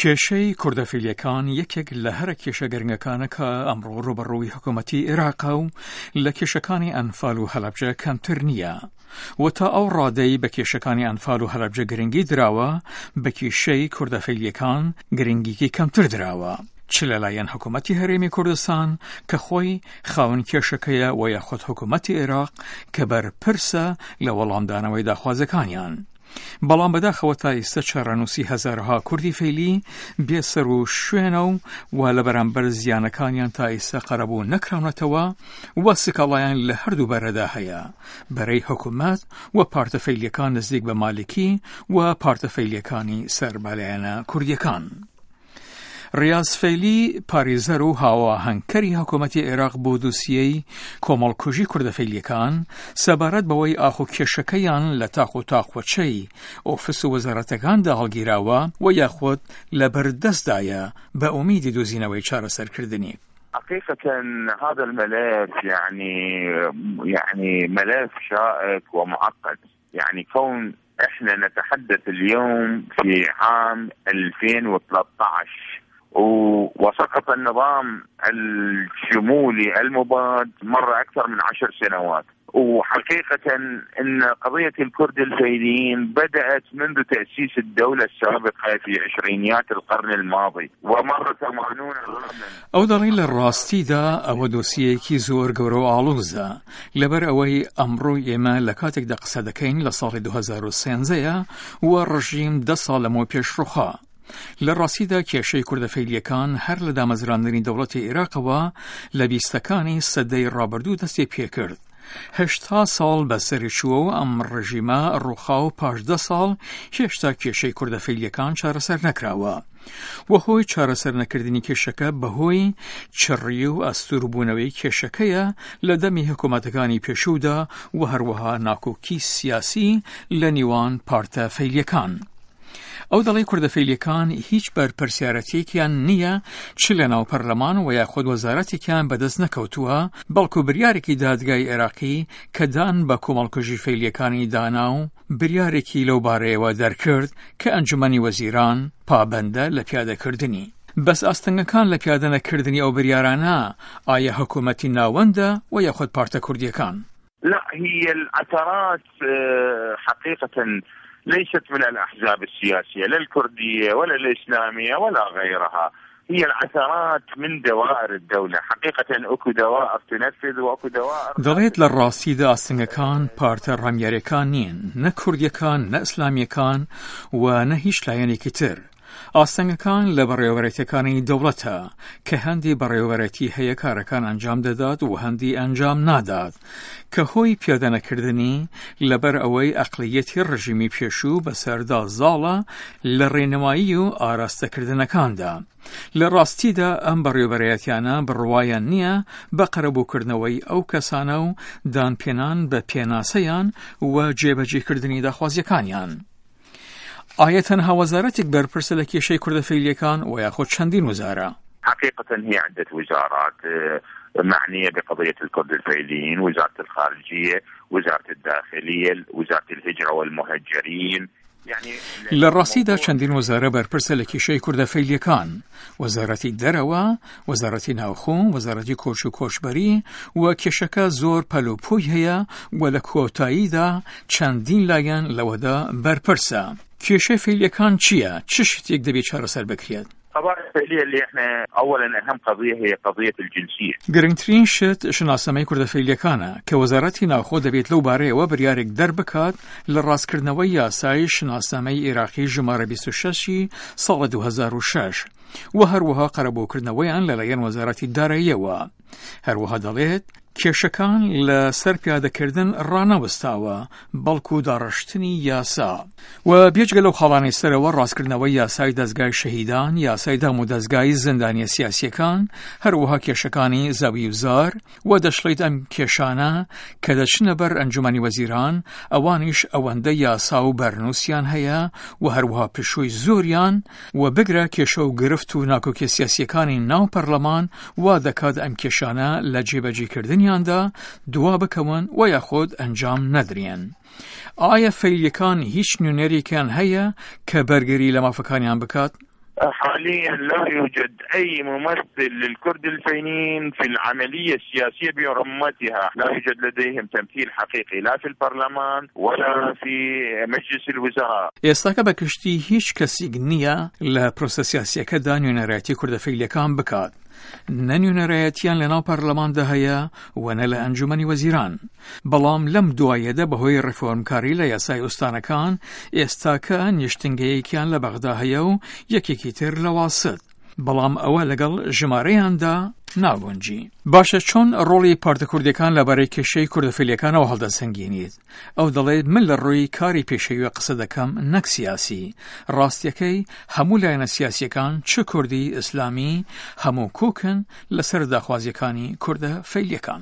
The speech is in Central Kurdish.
کێشەی کوردەفیلیەکان یەکێک لە هەرە کێشە گەرنگەکانە کە ئەمڕۆ ڕوبەڕووی حکوومەتی عێراقە و لە کێشەکانی ئەنفال و هەلەبجە کەمتر نییە. و تا ئەو ڕادەی بە کێشەکانی ئەنفال و هەلەبجە گرنگی دراوە، بە کێشەی کوردەفیلیەکان گرنگیکی کەمتر دراوە. چ لەلایەن حکوومەتی هەرێمی کوردستان کە خۆی خاوەن کێشەکەیە و یاخود حکوومەتی عێراق کە بەرپرسە لە وەڵامدانەوەی داخوازەکانیان. بەڵام بەداخەوە تا ئێستا چارەنووسی هەزارها کوردی فەیلی بێسەر و شوێنە و لە بەرامبەر زیانەکانیان تا ئێستا قەرەبوو نەکراونەتەوە و سکاڵایان لە هەردوو بەرەدا هەیە، بەرەی حکوومەت و پارتەفەیلیەکان نزیک بە مالکی و پارتەفەیلیەکانی سەربەلایەنە کوردیەکان. ریاض فەیلی پارێزەر و هاواهەنگکەری حکوومەتی عێراق بۆ دۆسیەی کۆمەڵکوژی کوردەفەیلیەکان سەبارەت بەوەی ئاخو کێشەکەیان لە تاق و تاقوەچەی ئۆفیس و وەزارەتەکاندا هەڵگیراوە و یاخود لە بەردەستدایە بە ئومیدی دۆزینەوەی چارەسەرکردنی. حقيقة هذا الملف يعني ملف شائك ومعقد، يعني كون احنا نتحدث اليوم في عام 2013 وسقط النظام الشمولي المباد مر أكثر من 10 سنوات، وحقيقة أن قضية الكرد الفيليين بدأت منذ تأسيس الدولة السابقة في عشرينيات القرن الماضي ومر 80 عاما. ئەو دەڵێن لە ڕاستیدا ئەوە دۆسیەیەکی زۆر گەورە و ئاڵوزە، لەبەر ئەوەی ئەمڕۆ ئێمە لە کاتێکدا قسە دەکەین لە ساڵی 2013 و ڕژیم 10 ساڵ لەمەوە پێشڕووخا. لە ڕاستیدا کێشەی کوردەفەیلیەکان هەر لە دامەزراندنی دەوڵەتی عێراقەوە لە بیستەکانی سەدەی ڕابردوو دەستی پێکرد. 80 ساڵ بەسەرچووە و ئەم ڕژیمە ڕووخا و پاش 10 ساڵ هێشتا کێشەی کوردەفەیلیەکان چارەسەر نەکراوە. و هۆی چارەسەر نەکردنی کێشەکە بەهۆی چڕی و ئەستووربوونەوەی کێشەکەیە لە دەمی حکوومەتەکانی پێشوودا و هەروەها ناکۆکی سیاسی لە نیوان پارتە فەیلیەکان. ئەو دەڵێ کوردەفەیلیەکان هیچ بەرپرسیارەتێکیان نییە، چ لە ناو پەرلەمان و یاخود وەزارەتێکیان بەدەست نەکەوتووە، بەڵکو بریارێکی دادگای عێراقی کە دان بە کۆمەڵکوژی فەیلیەکانی دانا و بریارێکی لەو بارەیەوە دەرکرد کە ئەنجومەنی وەزیران پابەندە لە پیادەکردنی. بەس ئاستەنگەکان لە پیادەنەکردنی ئەو بریارانە ئایا حکوومەتی ناوەندە و یاخود پارتە کوردیەکان؟ لا، هي العثرات حقيقة ليست من الأحزاب السياسية لا الكردية ولا الإسلامية ولا غيرها، هي العثرات من دوائر الدولة. حقيقة أكو دوائر تنفذ وأكو دوائر دەڵێت لە ڕاستیدا ئاستەنگەکان پارتە ڕامیاریەکان نین، نە کوردیەکان، نە ئیسلامیەکان و نە هیچ لایەنێکی تر. ئاستەنگەکان لە بەڕێوەبەرێتەکانی دەوڵەتە کە هەندی بەڕێوەبەرەتی هەیە کارەکان ئەنجام دەدات و هەندی ئەنجام نادات، کە هۆی پیادەنەکردنی لەبەر ئەوەی ئەقلیەتی ڕژیمی پێشوو بەسەردا زاڵە لە ڕێنەمایی و ئاراستەکردنەکاندا. لە ڕاستیدا ئەم بەڕێوەبەرەتیانە بڕوایان نییە بە قەرەبووکردنەوەی ئەو کەسانە و دانپێنان بە پێناسەیان و جێبەجێکردنی داخوازیەکانیان. ئایا تەنها وەزارەتێک بەرپرسە لە کێشەی کوردەفەیلیەکان و یاخود چەندین وزارە؟ حقيقة هي عدة وزارات معنية بقضية الكرد الفيليين، وزارة الخارجية، وزارة الداخلية، وزارة الهجرة والمهجرين. لە ڕاستیدا چەندین وەزارە بەرپرسە لە کێشەی کوردەفەیلیەکان: وەزارەتی دەرەوە، وەزارەتی ناوخۆ، وەزارەتی کۆچ و کۆچبەری، و کێشەکە زۆر پەلوپۆی هەیە و لە کۆتاییدا چەندین لایەن لەوەدا بەرپرسە. کێشەی فەیلیەکان چییە؟ چ شتێک دەبێت چارەسەر بکرێت؟ القضايا الفعلية اللي احنا اولا اهم قضية هي قضية الجنسية. گرنگترین شت شناسەمەی کوردەفەیلیەکانە کە وەزارەتی ناوخۆ دەبێت لەو بارەیەوە بریارێک دەربکات لە ڕاستکردنەوەی یاسای شناسەمەی عێراقی ژمارە 26 ساڵە 2006 و هەروەها قەرەبووکردنەوەیان لەلایەن وەزارەتی داراییەوە. هەروەها دەڵێت کێشەکان لە سەر پیادەکردن ڕانەوەستاوە، بەڵکو داڕشتنی یاسا و بێجگە لەو خاڵانەی سەرەوە ڕاستکردنەوەی یاسای دەستگای شەهیدان، یاسای دام و دەستگای زندانیە سیاسیەکان، هەروەها کێشەکانی زاوی وزار و دەشڵێت ئەم کێشانە کە دەچنە بەر ئەنجومەنی وەزیران ئەوانیش ئەوەندە یاسا و بەرنووسیان هەیە و هەروەها پشووی زۆریان و بگرە کێشە و گرفت و ناکۆکیە سیاسیەکانی ناو پەرلەمان وا دەکات ئەم کێشانە لە جێبەجێکردنیاندا دوا بکەون و یاخود ئەنجام نەدرێن. ئایا فەیلیەکان هیچ نوێنەرێکیان هەیە کە بەرگەری لە مافەکانیان بکات؟ حاليا لا يوجد أي ممثل للكرد الفينيين في العملية السياسية برمتها، لا يوجد لديهم تمثيل حقيقي لا في البرلمان ولا في مجلس الوزراء. ئێستاکە بە کشتی هیچ کەسێک نییە لە پرۆسە سیاسیەکەدا نوێنەرایەتی کوردەفەیلیەکان بکات. نە نوێنەرایەتیان لەناو پەرلەماندا هەیە و نە لە ئەنجومەنی وەزیران. بەڵام لەم دوایەدا بەهۆی ڕیفۆرمکاری لە یاسای ئوستانەکان ئێستاکە نیشتنگەیەکیان لە بەغدا هەیە و یەکێکی تر لە واست. بەڵام ئەوە لەگەڵ ژمارەیاندا ناگۆنجی. باشە چۆن ڕۆڵی پارتە کوردەکان لەبارەی کێشەی کوردەفەیلیەکانەوە هەڵدەسەنگێنیت؟ ئەو دەڵێت من لە ڕووی کاری پێشەویە قسە دەکەم نەک سیاسی. ڕاستیەکەی هەموو لایەنە سیاسیەکان چ کوردی ئیسلامی هەموو کۆکن لەسەر داخوازیەکانی کوردەفەیلیەکان.